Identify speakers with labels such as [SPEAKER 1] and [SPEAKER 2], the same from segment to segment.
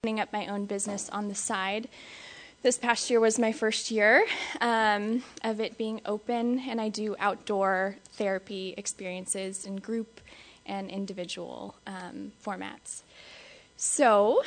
[SPEAKER 1] opening up my own business on the side. This past year was my first year of it being open, and I do outdoor therapy experiences in group and individual formats. So,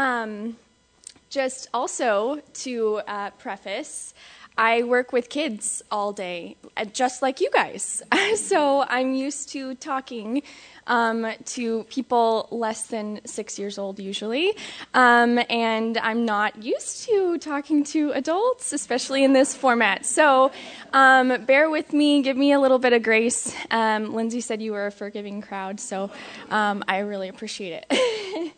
[SPEAKER 1] just also to preface, I work with kids all day, just like you guys. So I'm used to talking to people less than 6 years old usually, and I'm not used to talking to adults, especially in this format. So bear with me, give me a little bit of grace. Lindsay said you were a forgiving crowd, so I really appreciate it.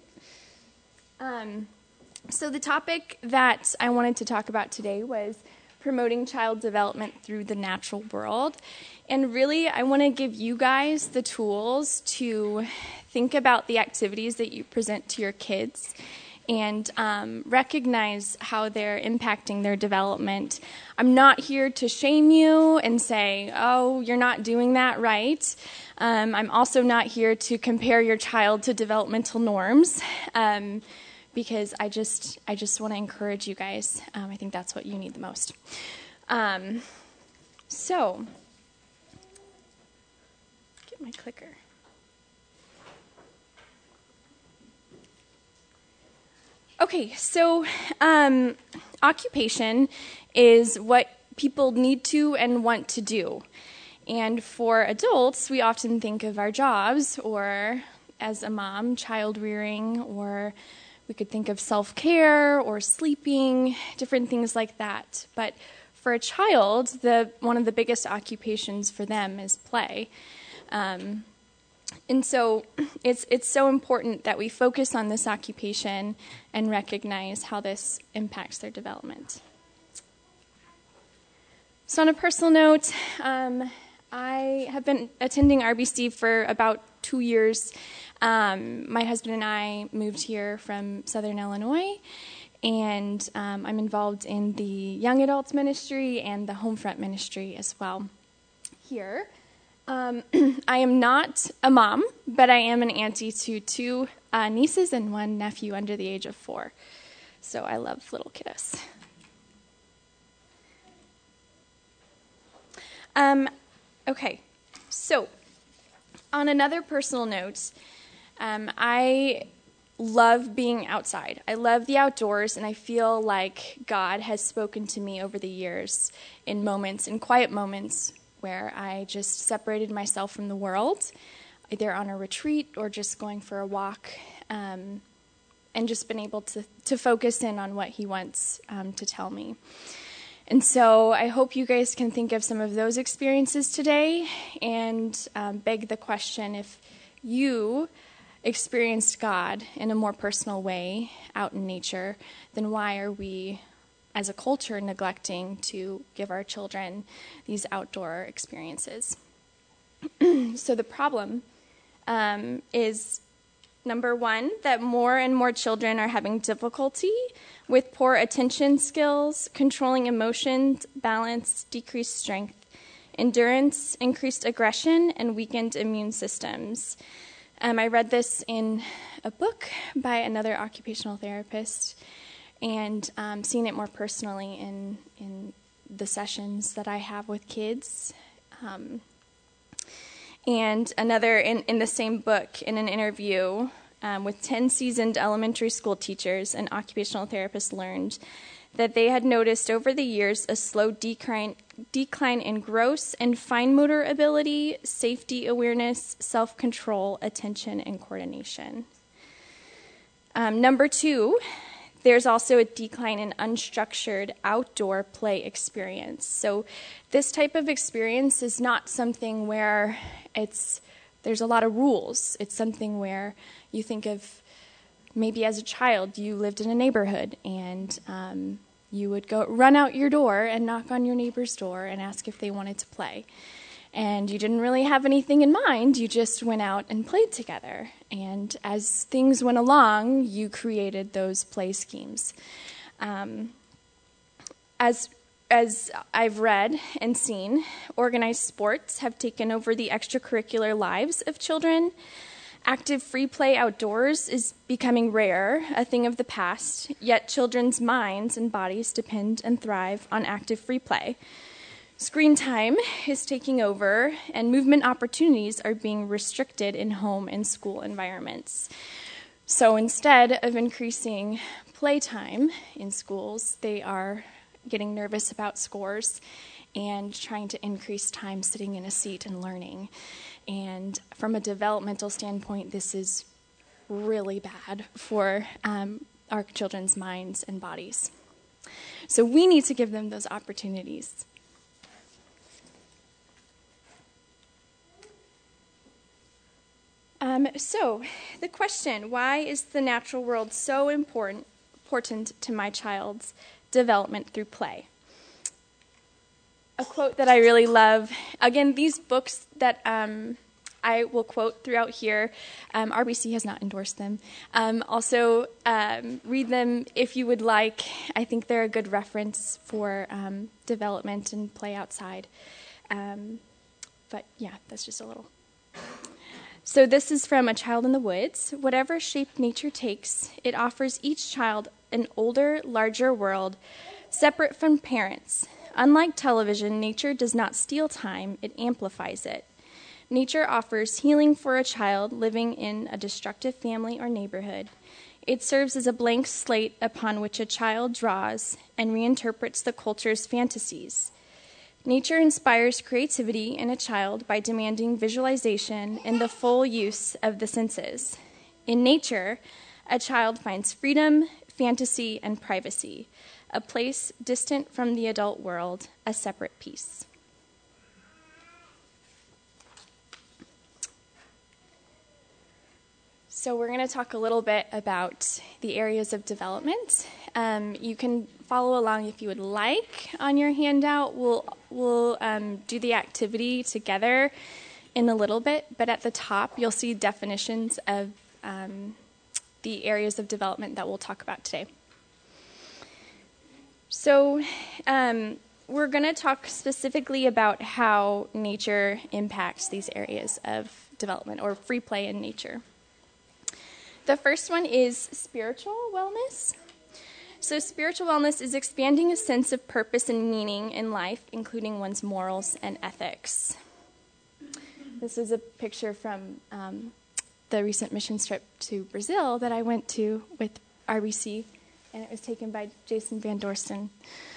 [SPEAKER 1] So the topic that I wanted to talk about today was promoting child development through the natural world. And really, I want to give you guys the tools to think about the activities that you present to your kids and recognize how they're impacting their development. I'm not here to shame you and say, oh, you're not doing that right. I'm also not here to compare your child to developmental norms. Because I just want to encourage you guys. I think that's what you need the most. So, get my clicker. Okay, so occupation is what people need to and want to do. And for adults, we often think of our jobs, or as a mom, child rearing, or we could think of self-care or sleeping, different things like that. But for a child, one of the biggest occupations for them is play. And so it's so important that we focus on this occupation and recognize how this impacts their development. So on a personal note, I have been attending RBC for about 2 years. My husband and I moved here from Southern Illinois, and I'm involved in the young adults ministry and the Homefront ministry as well here. I am not a mom, but I am an auntie to 2 nieces and 1 nephew under the age of 4. So I love little kiddos. Okay, so on another personal note, I love being outside. I love the outdoors, and I feel like God has spoken to me over the years in quiet moments, where I just separated myself from the world, either on a retreat or just going for a walk, and just been able to focus in on what He wants to tell me. And so I hope you guys can think of some of those experiences today and beg the question, if you experienced God in a more personal way out in nature, then why are we, as a culture, neglecting to give our children these outdoor experiences? So the problem is, number one, that more and more children are having difficulty with poor attention skills, controlling emotions, balance, decreased strength, endurance, increased aggression, and weakened immune systems. I read this in a book by another occupational therapist, and seen it more personally in the sessions that I have with kids. And another, in the same book, in an interview with 10 seasoned elementary school teachers, an occupational therapist learned that they had noticed over the years a slow decline in gross and fine motor ability, safety awareness, self-control, attention, and coordination. Number 2, there's also a decline in unstructured outdoor play experience. So this type of experience is not something where there's a lot of rules. It's something where you think of, maybe as a child, you lived in a neighborhood, and you would go run out your door and knock on your neighbor's door and ask if they wanted to play. And you didn't really have anything in mind. You just went out and played together. And as things went along, you created those play schemes. As I've read and seen, organized sports have taken over the extracurricular lives of children. Active free play outdoors is becoming rare, a thing of the past, yet children's minds and bodies depend and thrive on active free play. Screen time is taking over, and movement opportunities are being restricted in home and school environments. So instead of increasing playtime in schools, they are getting nervous about scores and trying to increase time sitting in a seat and learning. And from a developmental standpoint, this is really bad for our children's minds and bodies. So we need to give them those opportunities. So the question, why is the natural world so important to my child's development through play? A quote that I really love, again, these books that I will quote throughout here, RBC has not endorsed them. Also, read them if you would like. I think they're a good reference for development and play outside. But yeah, that's just a little. So this is from A Child in the Woods. Whatever shape nature takes, it offers each child an older, larger world, separate from parents. Unlike television, nature does not steal time, it amplifies it. Nature offers healing for a child living in a destructive family or neighborhood. It serves as a blank slate upon which a child draws and reinterprets the culture's fantasies. Nature inspires creativity in a child by demanding visualization and the full use of the senses. In nature, a child finds freedom, fantasy, and privacy, a place distant from the adult world, a separate piece. So we're going to talk a little bit about the areas of development. You can follow along if you would like on your handout. We'll do the activity together in a little bit, but at the top you'll see definitions of the areas of development that we'll talk about today. So we're going to talk specifically about how nature impacts these areas of development or free play in nature. The first one is spiritual wellness. So spiritual wellness is expanding a sense of purpose and meaning in life, including one's morals and ethics. This is a picture from the recent mission trip to Brazil that I went to with RBC, and it was taken by Jason Van Dorsten.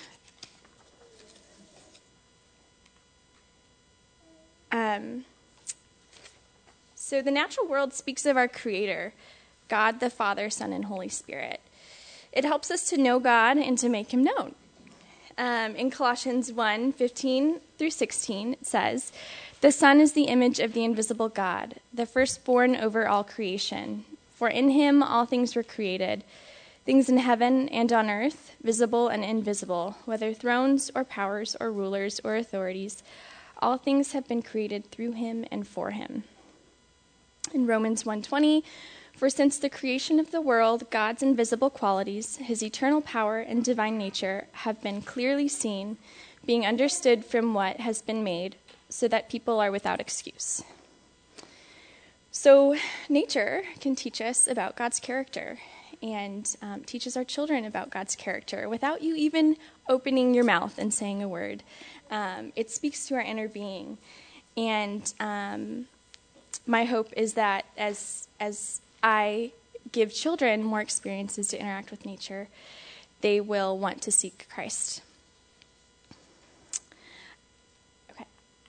[SPEAKER 1] So the natural world speaks of our Creator, God the Father, Son, and Holy Spirit. It helps us to know God and to make him known. In Colossians 1:15 through 16, it says, "The Son is the image of the invisible God, the firstborn over all creation. For in him all things were created, things in heaven and on earth, visible and invisible, whether thrones or powers or rulers or authorities. All things have been created through him and for him." In Romans 1:20, "For since the creation of the world, God's invisible qualities, his eternal power and divine nature, have been clearly seen, being understood from what has been made, so that people are without excuse." So nature can teach us about God's character and teaches our children about God's character without you even opening your mouth and saying a word. It speaks to our inner being. And my hope is that as I give children more experiences to interact with nature, they will want to seek Christ. Okay.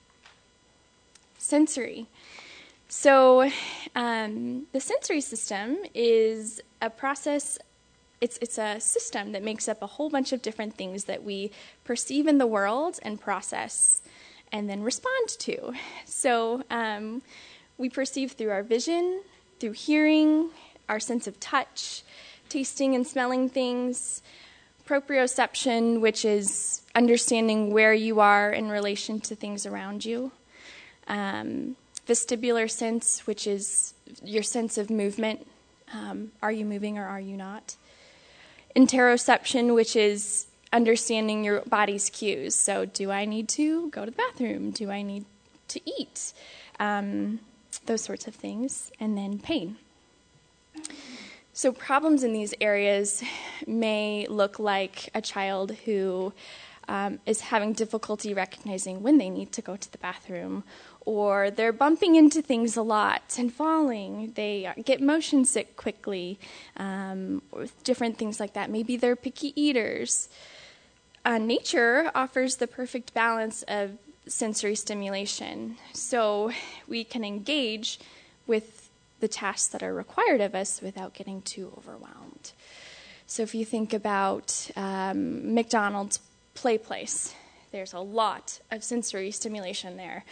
[SPEAKER 1] Sensory. So the sensory system is a process, it's a system that makes up a whole bunch of different things that we perceive in the world and process and then respond to. So we perceive through our vision, through hearing, our sense of touch, tasting and smelling things, proprioception, which is understanding where you are in relation to things around you, vestibular sense, which is your sense of movement. Are you moving or are you not? Interoception, which is understanding your body's cues. So do I need to go to the bathroom? Do I need to eat? those sorts of things, and then pain. So problems in these areas may look like a child who is having difficulty recognizing when they need to go to the bathroom, or they're bumping into things a lot and falling. They get motion sick quickly, or different things like that. Maybe they're picky eaters. Nature offers the perfect balance of sensory stimulation, so we can engage with the tasks that are required of us without getting too overwhelmed. So if you think about McDonald's play place, there's a lot of sensory stimulation there.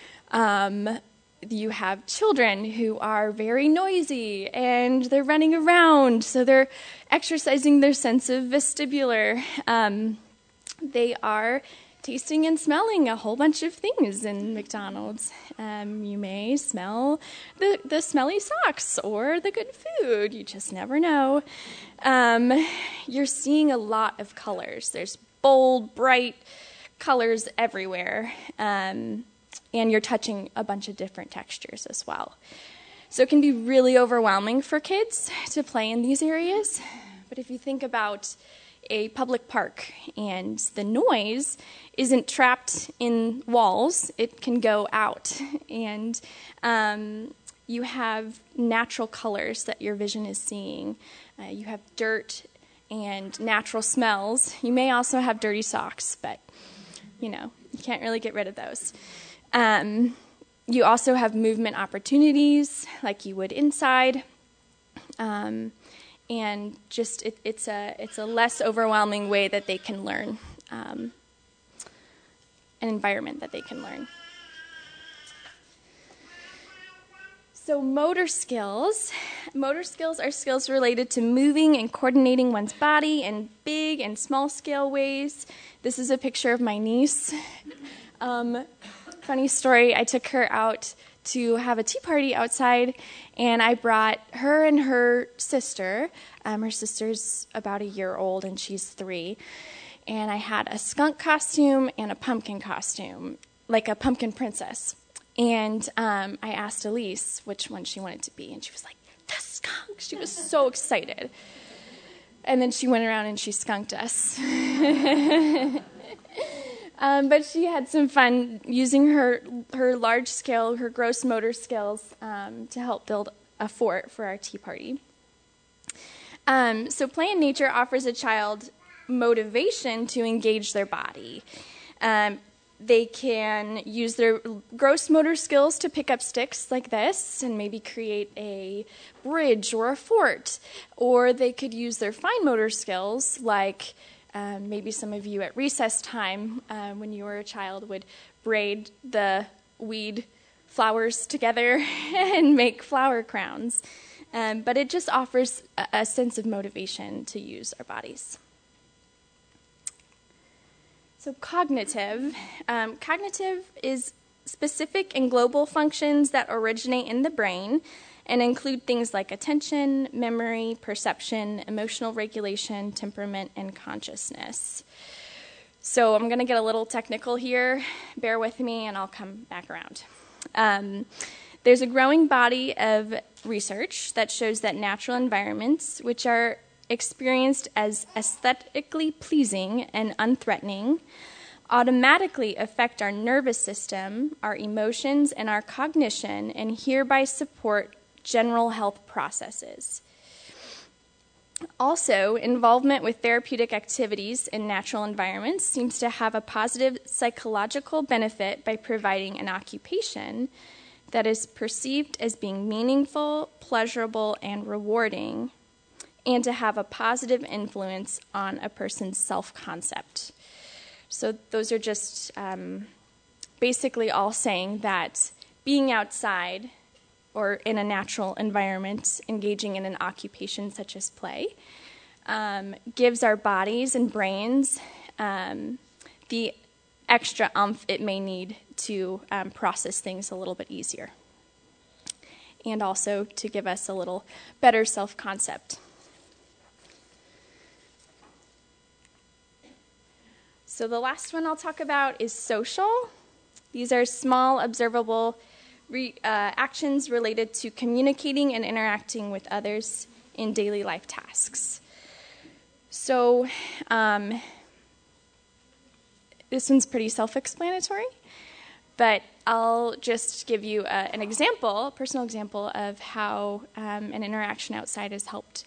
[SPEAKER 1] You have children who are very noisy and they're running around, so they're exercising their sense of vestibular. They are tasting and smelling a whole bunch of things in McDonald's. You may smell the smelly socks or the good food. You just never know. You're seeing a lot of colors. There's bold, bright colors everywhere. And you're touching a bunch of different textures as well. So it can be really overwhelming for kids to play in these areas. But if you think about a public park and the noise isn't trapped in walls, it can go out, and you have natural colors that your vision is seeing. You have dirt and natural smells. You may also have dirty socks, but you can't really get rid of those. You also have movement opportunities like you would inside. And just it's a less overwhelming way that they can learn, an environment that they can learn. So motor skills are skills related to moving and coordinating one's body in big and small scale ways. This is a picture of my niece. Funny story, I took her out to have a tea party outside, and I brought her and her sister. Her sister's about a year old, and she's 3. And I had a skunk costume and a pumpkin costume, like a pumpkin princess. And I asked Elise which one she wanted to be, and she was like, the skunk. She was so excited. And then she went around and she skunked us. But she had some fun using her large scale, her gross motor skills to help build a fort for our tea party. So play in nature offers a child motivation to engage their body. They can use their gross motor skills to pick up sticks like this and maybe create a bridge or a fort. Or they could use their fine motor skills like maybe some of you at recess time, when you were a child, would braid the weed flowers together and make flower crowns. But it just offers a sense of motivation to use our bodies. So cognitive. Cognitive is specific and global functions that originate in the brain and include things like attention, memory, perception, emotional regulation, temperament, and consciousness. So I'm going to get a little technical here. Bear with me, and I'll come back around. There's a growing body of research that shows that natural environments, which are experienced as aesthetically pleasing and unthreatening, automatically affect our nervous system, our emotions, and our cognition, and hereby support general health processes. Also, involvement with therapeutic activities in natural environments seems to have a positive psychological benefit by providing an occupation that is perceived as being meaningful, pleasurable, and rewarding, and to have a positive influence on a person's self-concept. So those are just basically all saying that being outside or in a natural environment, engaging in an occupation such as play, gives our bodies and brains the extra oomph it may need to process things a little bit easier, and also to give us a little better self-concept. So the last one I'll talk about is social. These are small, observable actions related to communicating and interacting with others in daily life tasks. So this one's pretty self-explanatory, but I'll just give you an example, a personal example of how an interaction outside has helped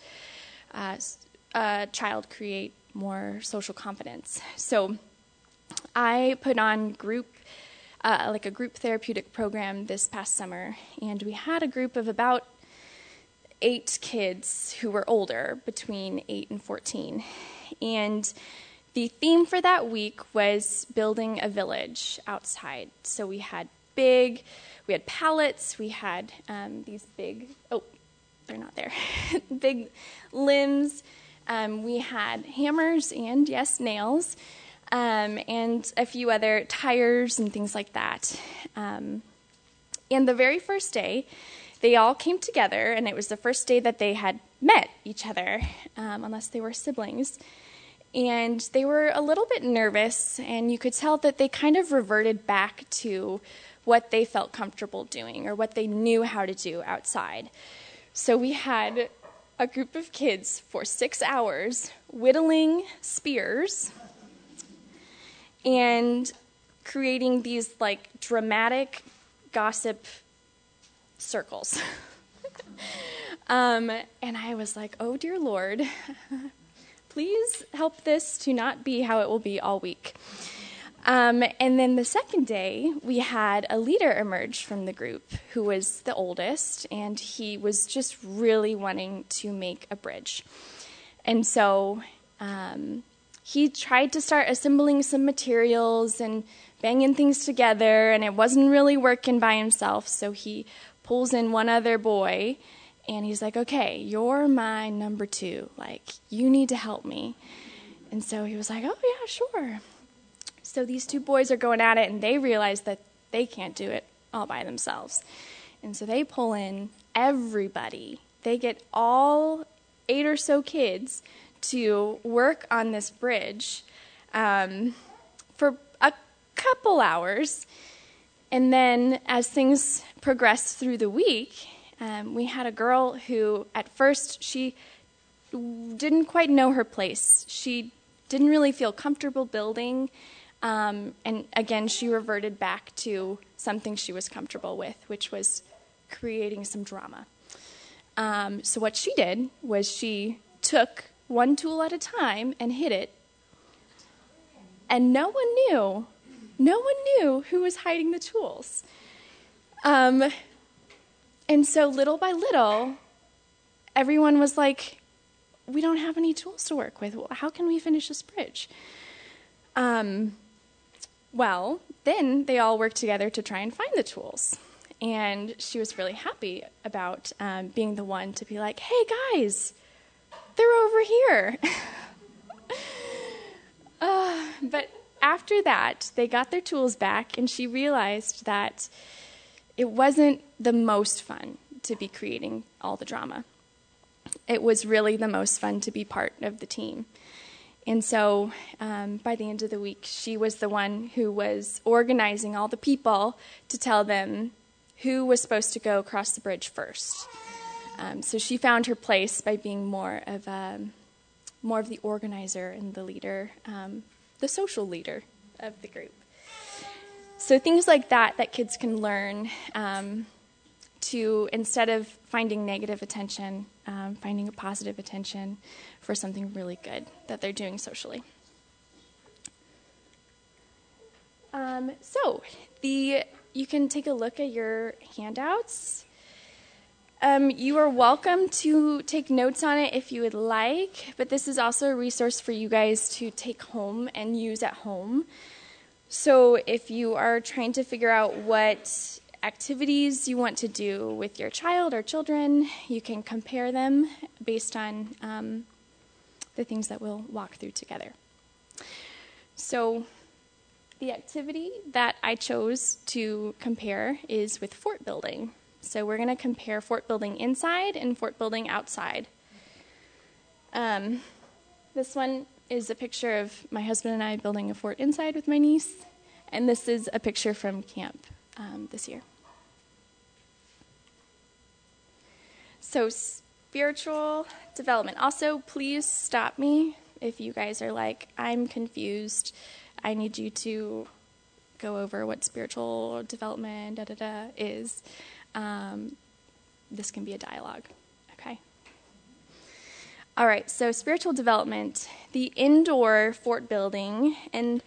[SPEAKER 1] a child create more social confidence. So I put on a group therapeutic program this past summer, and we had a group of about 8 kids who were older, between 8 and 14. And the theme for that week was building a village outside. So we had pallets, we had these big, they're not there, big limbs. We had hammers and, yes, nails, and a few other tires and things like that. And the very first day, they all came together, and it was the first day that they had met each other, unless they were siblings. And they were a little bit nervous, and you could tell that they kind of reverted back to what they felt comfortable doing or what they knew how to do outside. So we had a group of kids for 6 hours whittling spears and creating these dramatic gossip circles. And I was like, oh dear Lord, please help this to not be how it will be all week. And then the second day, we had a leader emerge from the group who was the oldest, and he was just really wanting to make a bridge. And so he tried to start assembling some materials and banging things together, and it wasn't really working by himself, so he pulls in one other boy, and he's like, okay, you're my number 2. You need to help me. And so he was like, oh, yeah, sure. So these 2 boys are going at it, and they realize that they can't do it all by themselves. And so they pull in everybody. They get all 8 or so kids to work on this bridge for a couple hours. And then as things progressed through the week, we had a girl who, at first, she didn't quite know her place. She didn't really feel comfortable building. And again, she reverted back to something she was comfortable with, which was creating some drama. So what she did was she took one tool at a time and hit it. And no one knew who was hiding the tools. And so little by little, everyone was like, we don't have any tools to work with. How can we finish this bridge? Well, then they all worked together to try and find the tools. And she was really happy about being the one to be like, hey, guys, they're over here. But after that, they got their tools back, and she realized that it wasn't the most fun to be creating all the drama. It was really the most fun to be part of the team. And so by the end of the week, she was the one who was organizing all the people to tell them who was supposed to go across the bridge first. So she found her place by being more of the organizer and the leader, the social leader of the group. So things like that kids can learn to, instead of finding negative attention, finding a positive attention for something really good that they're doing socially. You can take a look at your handouts. You are welcome to take notes on it if you would like, but this is also a resource for you guys to take home and use at home. So if you are trying to figure out what activities you want to do with your child or children, you can compare them based on the things that we'll walk through together. So the activity that I chose to compare is with fort building. So we're going to compare fort building inside and fort building outside. This one is a picture of my husband and I building a fort inside with my niece, and this is a picture from camp this year. So spiritual development. Also, please stop me if you guys are like, I'm confused. I need you to go over what spiritual development is. This can be a dialogue. Okay. All right. So spiritual development, the indoor fort building, and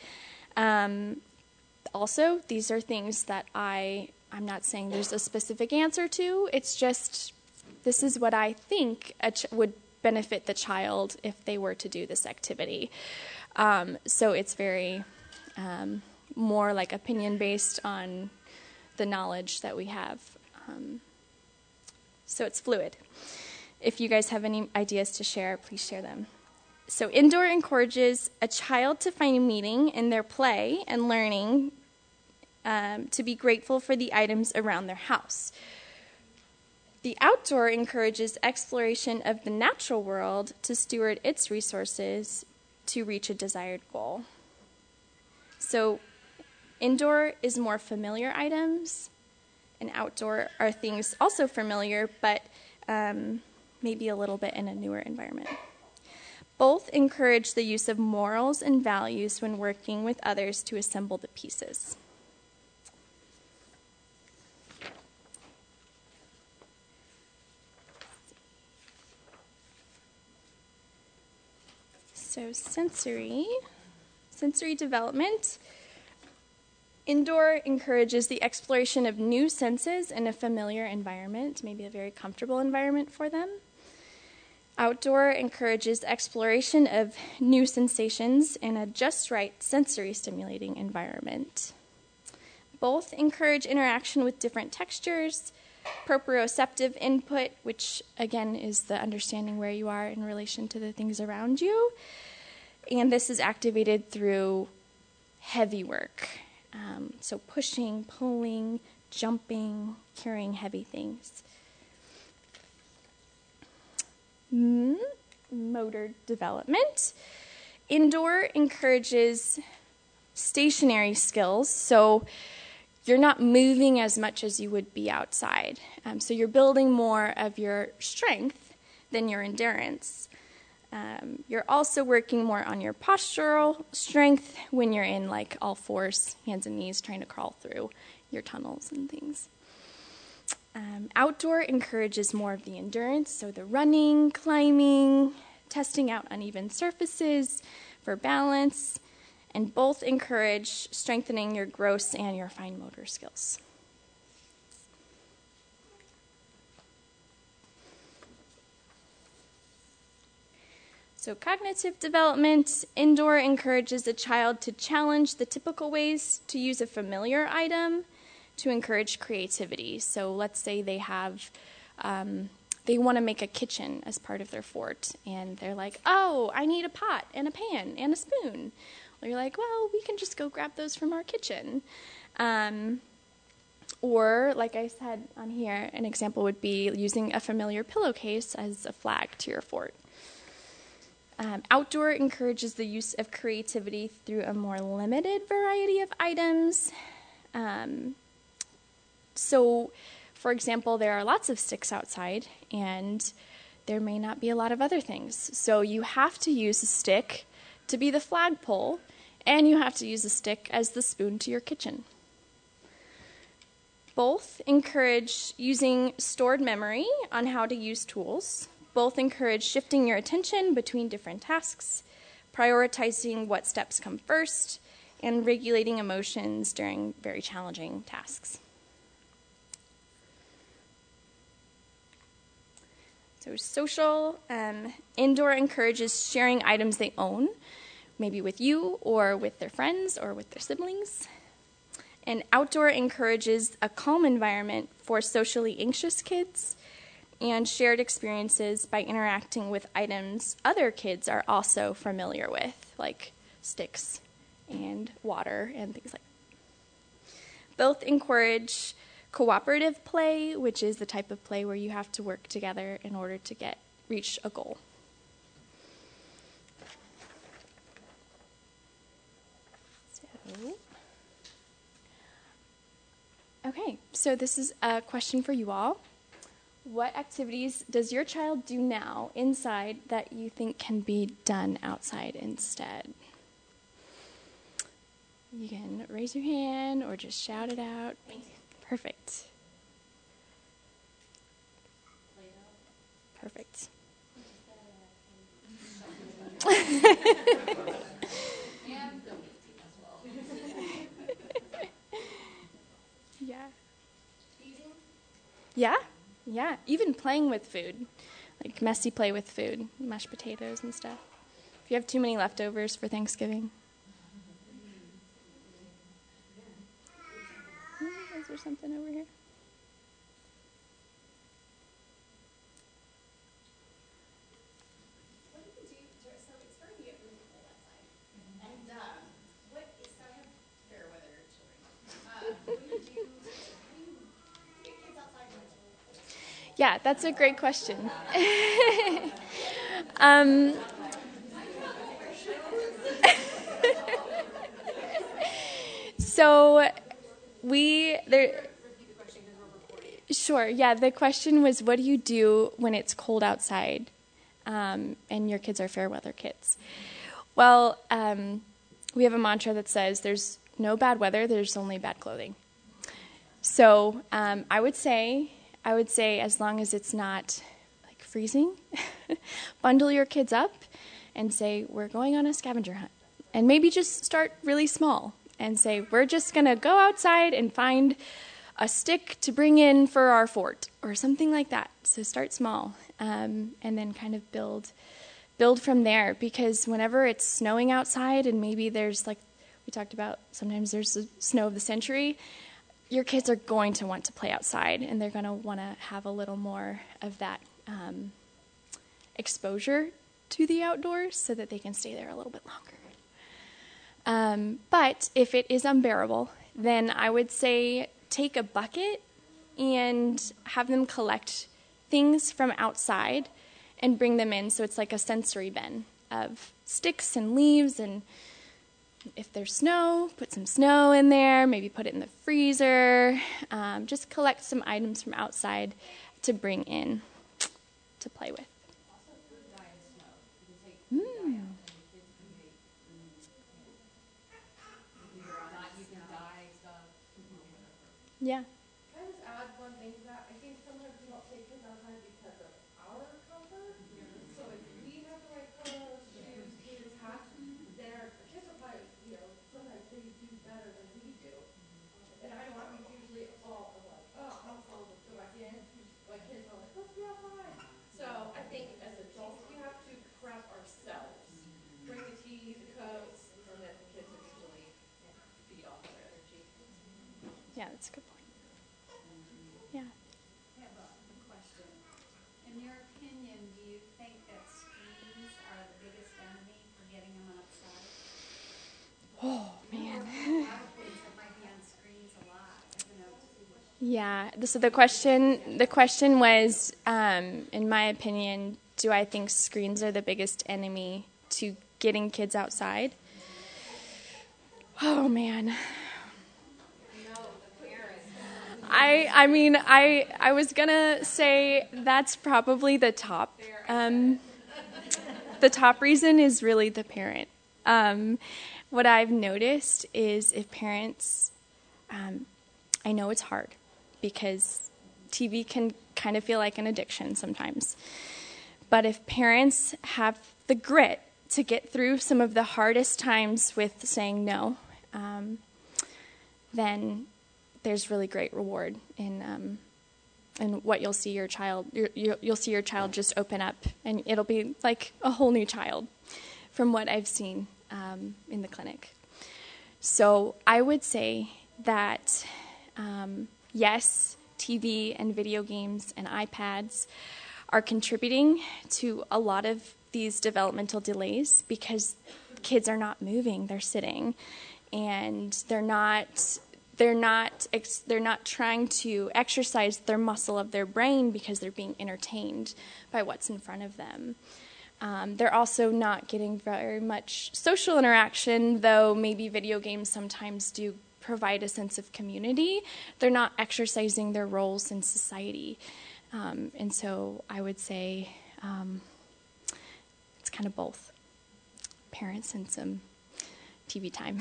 [SPEAKER 1] also these are things that I'm not saying there's a specific answer to. It's just this is what I think would benefit the child if they were to do this activity. So it's very more like opinion based on the knowledge that we have. So it's fluid. If you guys have any ideas to share, please share them. So indoor encourages a child to find meaning in their play and learning to be grateful for the items around their house. The outdoor encourages exploration of the natural world to steward its resources to reach a desired goal. So indoor is more familiar items, and outdoor are things also familiar, but maybe a little bit in a newer environment. Both encourage the use of morals and values when working with others to assemble the pieces. So sensory development. Indoor encourages the exploration of new senses in a familiar environment, maybe a very comfortable environment for them. Outdoor encourages exploration of new sensations in a just right sensory stimulating environment. Both encourage interaction with different textures, proprioceptive input, which again is the understanding where you are in relation to the things around you. And this is activated through heavy work. So pushing, pulling, jumping, carrying heavy things. Motor development. Indoor encourages stationary skills, so you're not moving as much as you would be outside. So you're building more of your strength than your endurance. You're also working more on your postural strength when you're in like all fours, hands and knees, trying to crawl through your tunnels and things. Outdoor encourages more of the endurance, so the running, climbing, testing out uneven surfaces for balance, and both encourage strengthening your gross and your fine motor skills. So cognitive development, indoor encourages a child to challenge the typical ways to use a familiar item to encourage creativity. So let's say they have, they want to make a kitchen as part of their fort, and they're like, oh, I need a pot and a pan and a spoon. Well, you're like, well, we can just go grab those from our kitchen. Or, like I said on here, an example would be using a familiar pillowcase as a flag to your fort. Outdoor encourages the use of creativity through a more limited variety of items. So, for example, there are lots of sticks outside, and there may not be a lot of other things. So you have to use a stick to be the flagpole, and you have to use a stick as the spoon to your kitchen. Both encourage using stored memory on how to use tools. Both encourage shifting your attention between different tasks, prioritizing what steps come first, and regulating emotions during very challenging tasks. So social, indoor encourages sharing items they own, maybe with you or with their friends or with their siblings. And outdoor encourages a calm environment for socially anxious kids and shared experiences by interacting with items other kids are also familiar with, like sticks and water and things like that. Both encourage cooperative play, which is the type of play where you have to work together in order to reach a goal. Okay, so this is a question for you all. what activities does your child do now inside that you think can be done outside instead? You can raise your hand or just shout it out. Perfect. Perfect. Yeah. Yeah, yeah. Even playing with food, like messy play with food, mashed potatoes and stuff. If you have too many leftovers for Thanksgiving. Is there something over here?
[SPEAKER 2] What do you do? So it's starting to get really cold outside. And what is, so I have fair weather children. What do you do? How do you get kids outside when it's really cold?
[SPEAKER 1] Yeah, that's a great question. um, so there. Sure. Yeah, the question was, what do you do when it's cold outside, and your kids are fair weather kids? Well, we have a mantra that says, "There's no bad weather. There's only bad clothing." So I would say, as long as it's not like freezing, bundle your kids up and say, "We're going on a scavenger hunt," and maybe just start really small and say, "We're just gonna go outside and find a stick to bring in for our fort," or something like that. So start small, and then kind of build from there. Because whenever it's snowing outside, and maybe there's, like we talked about, sometimes there's the snow of the century, your kids are going to want to play outside, and they're going to want to have a little more of that exposure to the outdoors so that they can stay there a little bit longer. But if it is unbearable, then I would say take a bucket and have them collect things from outside and bring them in. So it's like a sensory bin of sticks and leaves, and if there's snow, put some snow in there, maybe put it in the freezer. Just collect some items from outside to bring in to play with.
[SPEAKER 2] Also, food dye and snow. You can take food dye out and the kids can make figure out not you can dye stuff.
[SPEAKER 1] Yeah.
[SPEAKER 3] Can I just add one thing to that? I think sometimes we don't take kids outside because of our comfort. So if we have the right clothes, shoes, boots, hats, their kids are probably, sometimes they do better than we do. And I know I'm usually a fault of like, oh, I'm cold, let's go back in. My kids are like, let's be outside. So I think as adults, we have to prep ourselves. Bring the teas, the coats, and then the kids will usually feed off their energy.
[SPEAKER 1] Yeah, that's a good point. Yeah.
[SPEAKER 4] I have a question. In your opinion, do you think that screens are the biggest enemy for getting them outside?
[SPEAKER 1] Oh, man.
[SPEAKER 4] A lot of kids that might be on screens a lot. I don't know.
[SPEAKER 1] Yeah. So the question was, in my opinion, do I think screens are the biggest enemy to getting kids outside? Oh, man. I mean, I was gonna say that's probably the top. The top reason is really the parent. What I've noticed is if parents, I know it's hard because TV can kind of feel like an addiction sometimes. But if parents have the grit to get through some of the hardest times with saying no, then there's really great reward in what you'll see your child. You'll see your child just open up, and it'll be like a whole new child, from what I've seen in the clinic. So I would say that yes, TV and video games and iPads are contributing to a lot of these developmental delays because kids are not moving; they're sitting, and they're not trying to exercise their muscle of their brain because they're being entertained by what's in front of them. They're also not getting very much social interaction, though maybe video games sometimes do provide a sense of community. They're not exercising their roles in society. And so I would say it's kind of both. Parents and some TV time.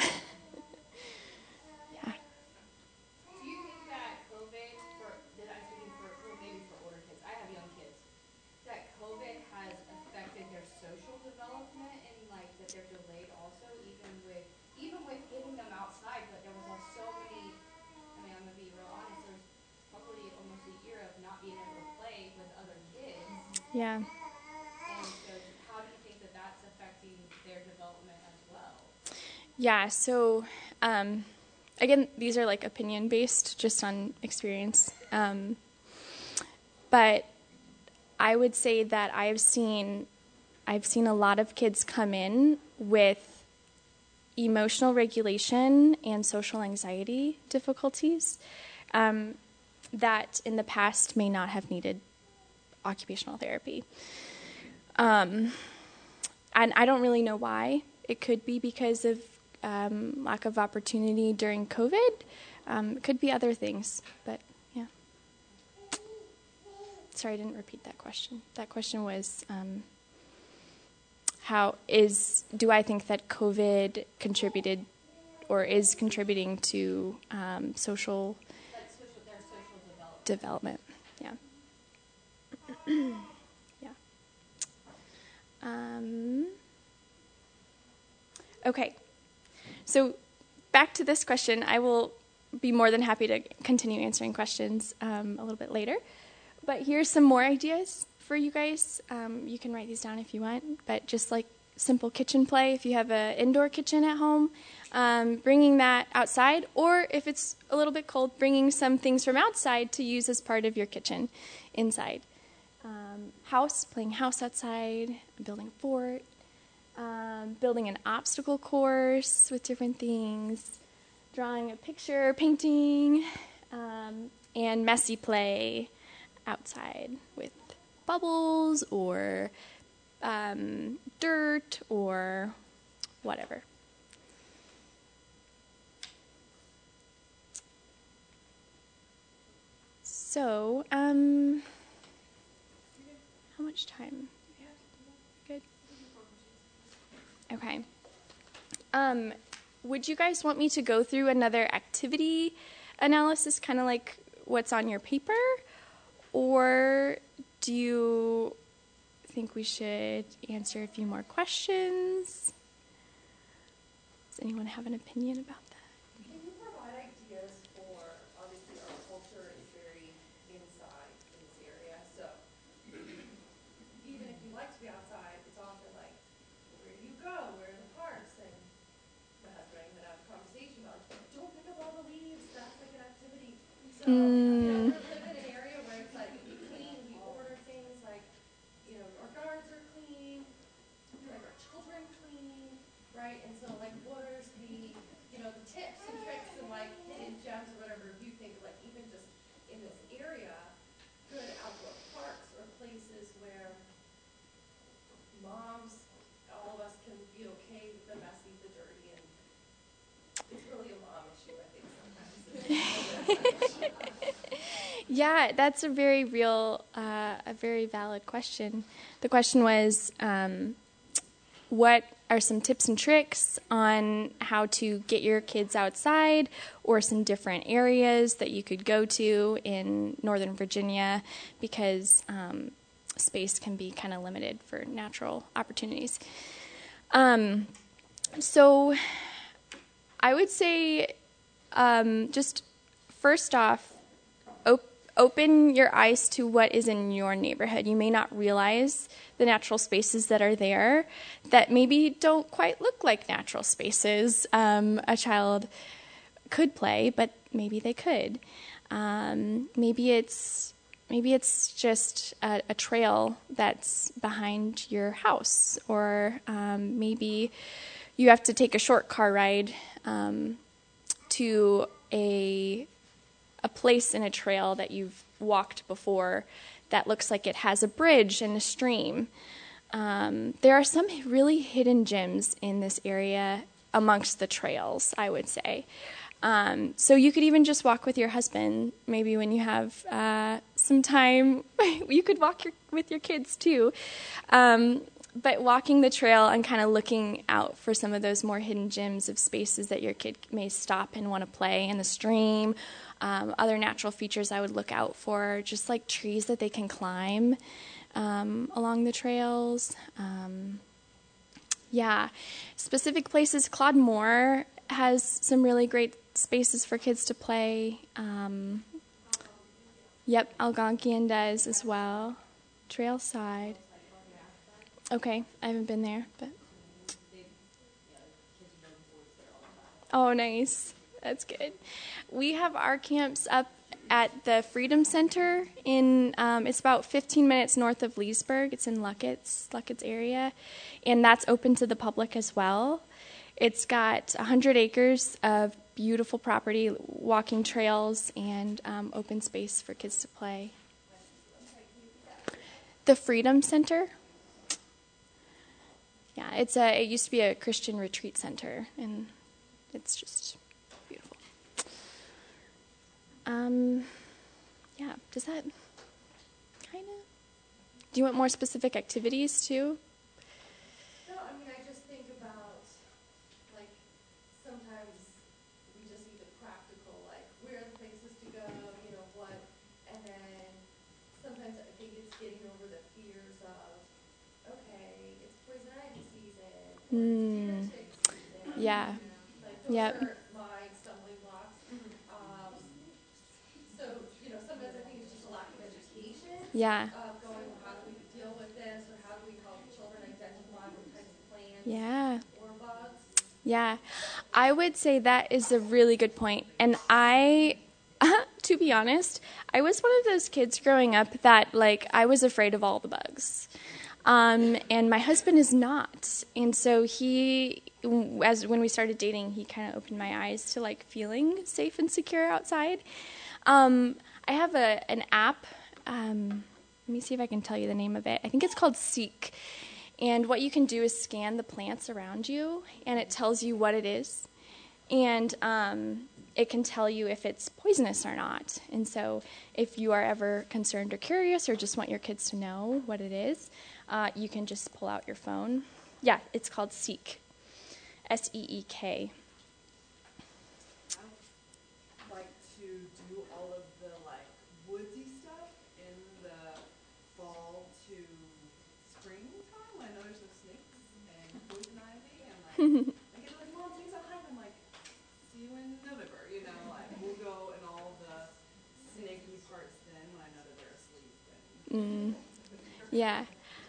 [SPEAKER 1] Yeah.
[SPEAKER 2] Do you think that COVID, I'm speaking for maybe for older kids, I have young kids, that COVID has affected their social development and like that they're delayed also, even with getting them outside, but there was so many, I mean, I'm gonna be real honest, there was probably almost a year of not being able to play with other kids.
[SPEAKER 1] Yeah.
[SPEAKER 2] And so how do you think that that's affecting their development as well?
[SPEAKER 1] Yeah, so again, these are like opinion based, just on experience. But I would say that I've seen a lot of kids come in with emotional regulation and social anxiety difficulties that in the past may not have needed occupational therapy. And I don't really know why. It could be because of lack of opportunity during COVID. It could be other things, but yeah. Sorry, I didn't repeat that question. That question was, do I think that COVID contributed or is contributing to social development? Yeah. Yeah. Okay. So back to this question. I will be more than happy to continue answering questions a little bit later. But here's some more ideas for you guys. You can write these down if you want, but just like simple kitchen play, if you have an indoor kitchen at home, bringing that outside, or if it's a little bit cold, bringing some things from outside to use as part of your kitchen inside. Playing house outside, building a fort, building an obstacle course with different things, drawing a picture, painting, and messy play outside with bubbles or dirt or whatever. So, how much time? Good. Okay. Would you guys want me to go through another activity analysis, kind of like what's on your paper? Or do you think we should answer a few more questions? Does anyone have an opinion about that?
[SPEAKER 3] Can you provide ideas for, obviously our culture is very inside in this area, so even if you like to be outside, it's often like, where do you go? Where are the parks? And my husband and I had a conversation about, like, don't pick up all the leaves, that's like an activity. So, we live in an area where it's like, we clean, we order things like, our gardens are clean, like our children clean, right? And so like what are the tips and tricks and like hidden gems or whatever you think, like even just in this area, good outdoor parks or places where moms, all of us can be okay with the messy, the dirty, and it's really a mom issue, I think, sometimes.
[SPEAKER 1] Yeah, that's a very real, a very valid question. The question was, what are some tips and tricks on how to get your kids outside, or some different areas that you could go to in Northern Virginia, because space can be kind of limited for natural opportunities. So I would say just first off, open your eyes to what is in your neighborhood. You may not realize the natural spaces that are there that maybe don't quite look like natural spaces. A child could play, but maybe they could. Maybe it's just a trail that's behind your house, or maybe you have to take a short car ride to a place in a trail that you've walked before that looks like it has a bridge and a stream. There are some really hidden gems in this area amongst the trails, I would say. So you could even just walk with your husband. Maybe when you have some time, you could walk with your kids too. But walking the trail and kind of looking out for some of those more hidden gems of spaces that your kid may stop and want to play in the stream. Other natural features I would look out for, just like trees that they can climb along the trails. Specific places. Claude Moore has some really great spaces for kids to play. Algonquian does as well. Trailside. Okay, I haven't been there, but. Oh, nice. That's good. We have our camps up at the Freedom Center it's about 15 minutes north of Leesburg. It's in Luckett's area, and that's open to the public as well. It's got 100 acres of beautiful property, walking trails, and open space for kids to play. The Freedom Center. Yeah, it used to be a Christian retreat center, and it's just beautiful. Does that kind of... Do you want more specific activities, too?
[SPEAKER 3] No, I mean, I just think about, like, sometimes we just need the practical, like, where are the places to go, you know, what, and then sometimes I think it's getting over the fears of, okay, it's poison ivy season, or it's deer tick season.
[SPEAKER 1] Yeah.
[SPEAKER 3] Like, those
[SPEAKER 1] Yep.
[SPEAKER 3] are my stumbling blocks. So, you know, sometimes I think it's just a lack of education.
[SPEAKER 1] Yeah.
[SPEAKER 3] Going, how do we deal with this, or how do we help children identify what types of plants or bugs?
[SPEAKER 1] Yeah. I would say that is a really good point. And to be honest, I was one of those kids growing up that, like, I was afraid of all the bugs. And my husband is not. And so when we started dating, he kind of opened my eyes to, like, feeling safe and secure outside. I have an app. Let me see if I can tell you the name of it. I think it's called Seek. And what you can do is scan the plants around you, and it tells you what it is. And it can tell you if it's poisonous or not. And so if you are ever concerned or curious or just want your kids to know what it is, you can just pull out your phone. Yeah, it's called Seek. SEEK.
[SPEAKER 5] I like to do all of the, like, woodsy stuff in the fall to springtime when I know there's no snakes and poison ivy, and like I get like, Mom, things out hike. I'm like, see you in November, you know, like we'll go in all the snaky parts then when I know that they're asleep. And
[SPEAKER 1] Yeah.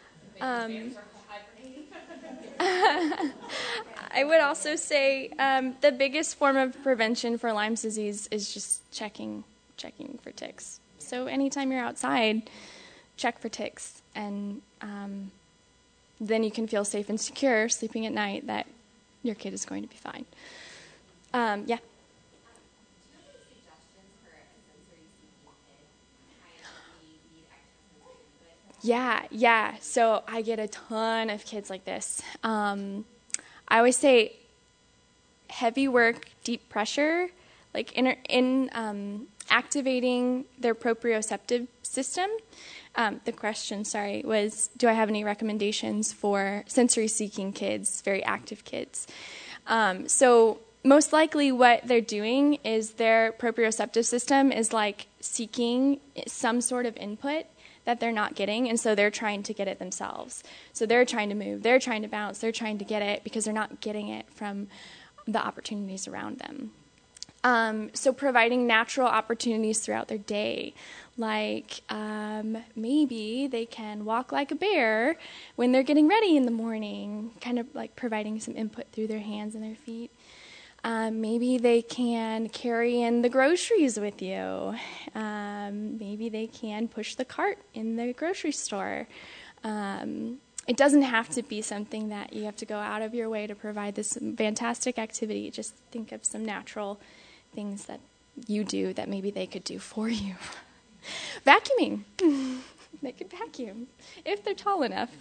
[SPEAKER 1] I would also say the biggest form of prevention for Lyme's disease is just checking for ticks. So anytime you're outside, check for ticks, and then you can feel safe and secure sleeping at night that your kid is going to be fine. Yeah.
[SPEAKER 2] Do you have any suggestions for a sensory seeking kid? Kind of need extra sensory input?
[SPEAKER 1] Yeah. So I get a ton of kids like this. I always say heavy work, deep pressure, like in activating their proprioceptive system. The question, was, do I have any recommendations for sensory-seeking kids, very active kids? So most likely what they're doing is their proprioceptive system is like seeking some sort of input that they're not getting, and so they're trying to get it themselves. So they're trying to move, they're trying to bounce, they're trying to get it because they're not getting it from the opportunities around them. So providing natural opportunities throughout their day, like maybe they can walk like a bear when they're getting ready in the morning, kind of like providing some input through their hands and their feet. Maybe they can carry in the groceries with you. Maybe they can push the cart in the grocery store. It doesn't have to be something that you have to go out of your way to provide this fantastic activity. Just think of some natural things that you do that maybe they could do for you. Vacuuming. They could vacuum if they're tall enough.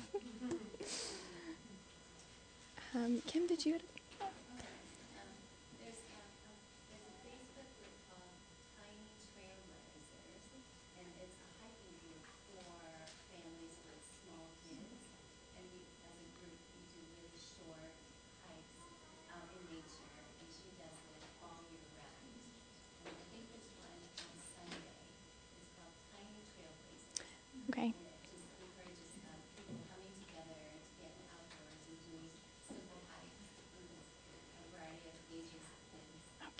[SPEAKER 1] Kim, did you...
[SPEAKER 4] There's a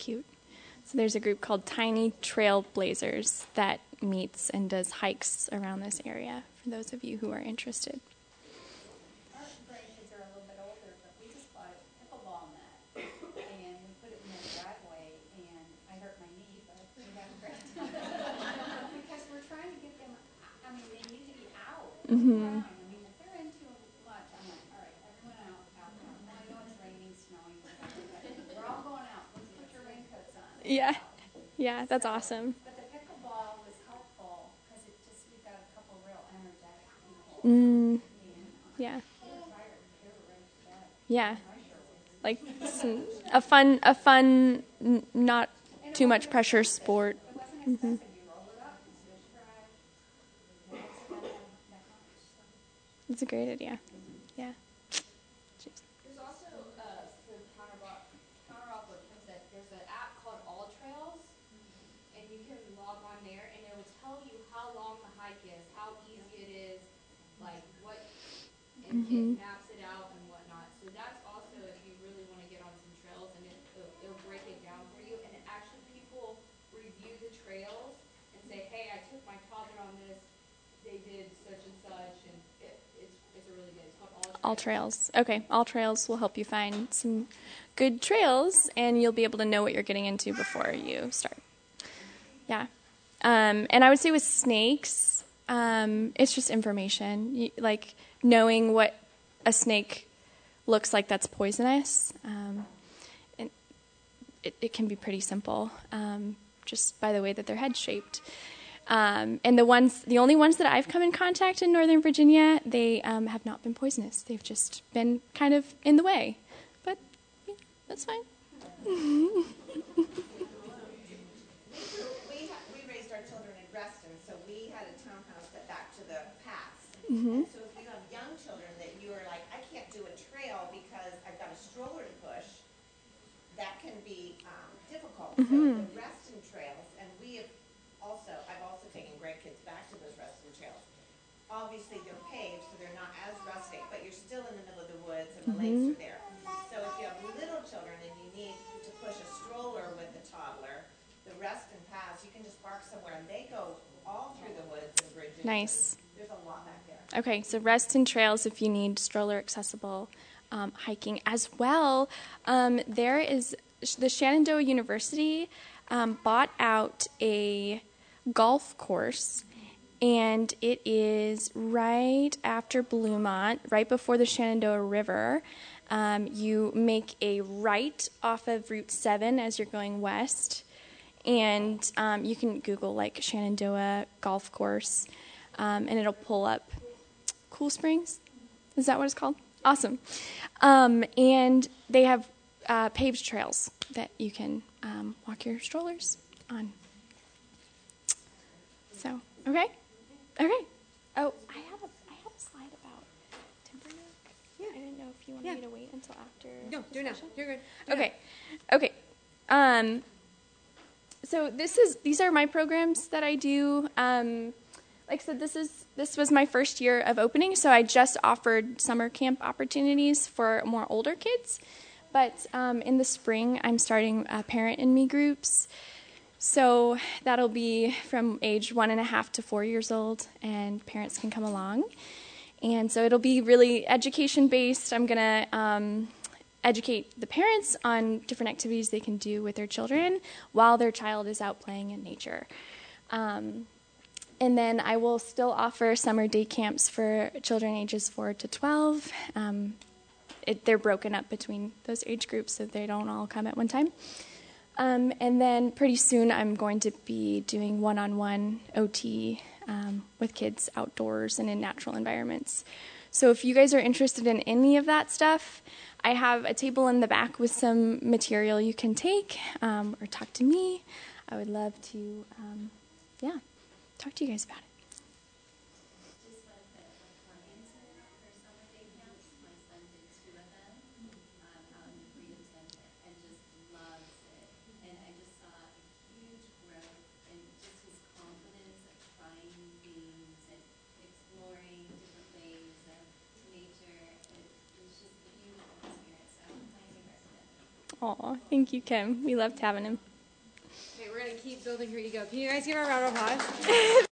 [SPEAKER 1] cute. So there's a group called Tiny Trailblazers that meets and does hikes around this area, for those of you who are interested.
[SPEAKER 4] Our grandkids are a little bit older, but we just bought a pickleball net, and we put it in their driveway, and I hurt my knee, but we had a great time. Because we're trying to get them, I mean, they need to be out.
[SPEAKER 1] Mhm.
[SPEAKER 4] I mean, if they're in too much, I'm like, all right, everyone out. Well, I know it's raining, snowing, whatever, but we're all going out. Let's put your raincoats on.
[SPEAKER 1] Yeah. Yeah, that's awesome.
[SPEAKER 4] But the pickleball was helpful, because we got a couple real energetic people.
[SPEAKER 1] Mm,
[SPEAKER 4] And,
[SPEAKER 1] yeah.
[SPEAKER 4] they were tired, they were ready to bed.
[SPEAKER 1] Yeah.
[SPEAKER 4] I sure was.
[SPEAKER 1] Like a fun, not too much pressure sport.
[SPEAKER 4] It wasn't expensive. You roll it up, you switch drive. It wasn't that much. So.
[SPEAKER 1] It's a great idea. Yeah. Jeez.
[SPEAKER 2] There's also some counter-offer comes that there's an app called All Trails, and you can log on there, and it will tell you how long the hike is, how easy it is, like what, and it maps it out and whatnot. So that's also if you really want to get on some trails, and it'll break it down for you. And actually, people review the trails and say, hey, I took my toddler on this. They did such and such, and it's a really good. It's called All Trails.
[SPEAKER 1] All Trails. Okay, All Trails will help you find some good trails, and you'll be able to know what you're getting into before you start. Yeah. And I would say with snakes, it's just information. Like knowing what a snake looks like that's poisonous. And it can be pretty simple, just by the way that their head's shaped. And the only ones that I've come in contact in Northern Virginia, they have not been poisonous. They've just been kind of in the way. But yeah, that's fine.
[SPEAKER 6] We raised our children in Reston, so we had a townhouse that back to the past.
[SPEAKER 1] Mhm.
[SPEAKER 6] And so if you have young children that you are like, I can't do a trail because I've got a stroller to push, that can be difficult. So the Reston trails, and I've also taken grandkids back to those Reston trails. Obviously they're paved, so they're not as rustic, but you're still in the middle of the woods and the lakes are there. So if you have little children and you need to push a stroller with a toddler, the Reston paths, you can just park somewhere and they go all through the woods and bridges.
[SPEAKER 1] Nice.
[SPEAKER 6] There's a lot back there.
[SPEAKER 1] Okay, so Reston Trails if you need stroller accessible hiking as well. There is the Shenandoah University bought out a golf course, and it is right after Bluemont, right before the Shenandoah River. You make a right off of Route 7 as you're going west, and you can Google like Shenandoah Golf Course, and it'll pull up Cool Springs. Is that what it's called? Awesome. And they have paved trails that you can walk your strollers on. So, okay. Oh, I have a slide about Timbernook. Yeah. I didn't know if you wanted me to wait until after.
[SPEAKER 7] No, do it now.
[SPEAKER 1] discussion.
[SPEAKER 7] You're good.
[SPEAKER 1] Okay. So these are my programs that I do. Like I said, this was my first year of opening, so I just offered summer camp opportunities for more older kids. But in the spring, I'm starting Parent in Me groups. So that'll be from age 1.5 to 4 years old, and parents can come along. And so it'll be really education-based. I'm going to educate the parents on different activities they can do with their children while their child is out playing in nature. And then I will still offer summer day camps for children ages 4 to 12. They're broken up between those age groups so they don't all come at one time. And then pretty soon I'm going to be doing one-on-one OT with kids outdoors and in natural environments. So if you guys are interested in any of that stuff, I have a table in the back with some material you can take or talk to me. I would love to, talk to you guys about it.
[SPEAKER 8] Just like the clients for summer day camps, my son did 2 of them out in the Freedom Center and just loves it. And I just saw a huge growth in just his confidence of trying new things and exploring different ways of nature. It was just a beautiful experience. So I highly recommend it.
[SPEAKER 1] Aw, thank you, Kim. We loved having him.
[SPEAKER 7] Okay, we're going to keep building her ego. Can you guys give her a round of applause?